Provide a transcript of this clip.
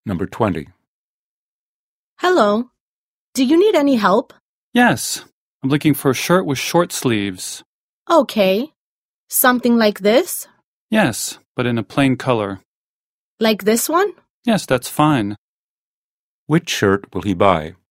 Number 20. Hello. Do you need any help? Yes, I'm looking for a shirt with short sleeves. Okay. Something like this? Yes, but in a plain color. Like this one? Yes, that's fine. Which shirt will he buy?